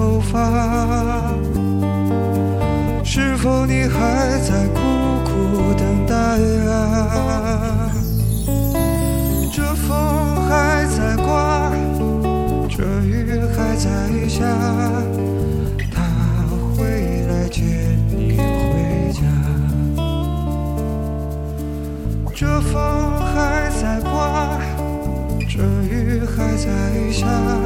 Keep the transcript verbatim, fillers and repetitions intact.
头发，是否你还在苦苦等待啊？这风还在刮，这雨还在下，他会来接你回家。这风还在刮，这雨还在下。